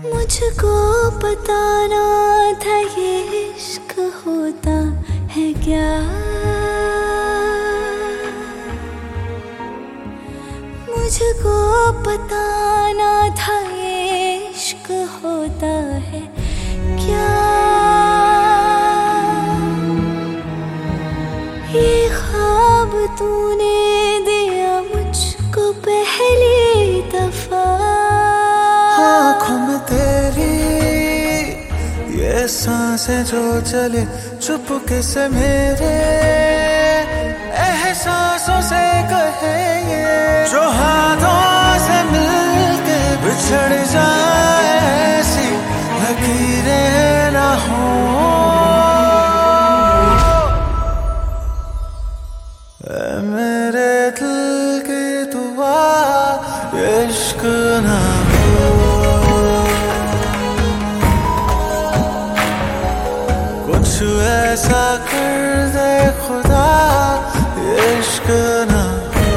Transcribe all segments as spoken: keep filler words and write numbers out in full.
मुझको पता ना था ये इश्क होता है क्या, मुझको पता ना था ये इश्क होता है क्या। ये ख्वाब तूने दिया मुझको पहली दफा, आँखों में तेरी ये सांसें जो चले चुपके से मेरे एहसासों से कहे ये, जो हाथों से मिलके बिछड़ जाए ऐसी लकीरें ना हो। मेरे दिल की दुआ इश्क ना हो, कुछ ऐसा कर दे खुदा इश्क ना हो।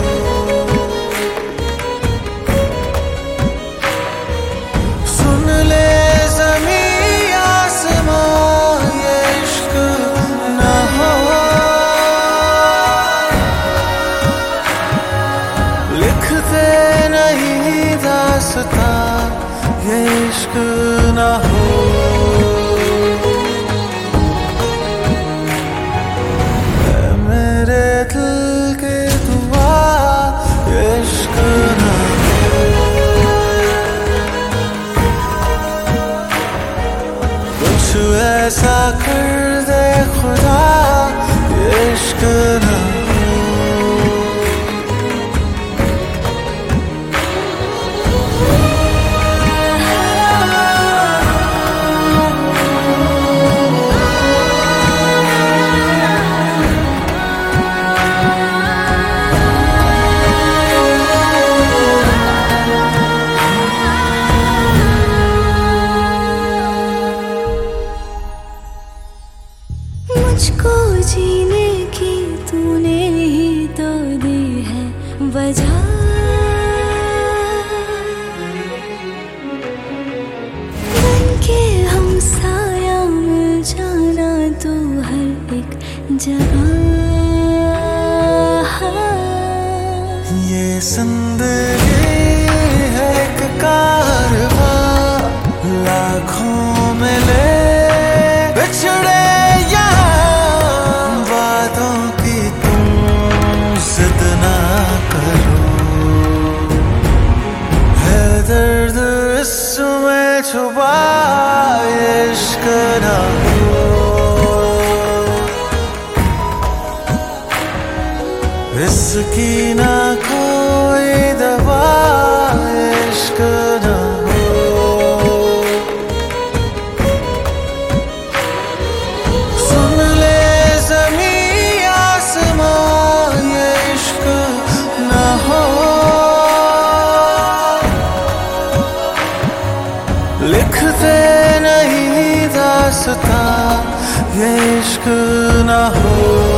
सुन ले ज़मीं आसमां ये इश्क ना हो, लिखते नहीं दास्तां ये इश्क ना हो। ऐसा कर दे खुदा इश्क ना मुझको जीने की तूने ही तो दी है वजह, बनके हम साया मिल जाना तू हर एक जगह। ये जिंदगी है एक कारवां लाखों में ले बिछड़े छुपा इश्क ना हो, इसकी ना कोई दवा इश्क ना हो। सुन ले ज़मीं आसमां ये इश्क ना हो, लिखते नहीं दास्तां ये इश्क ना हो।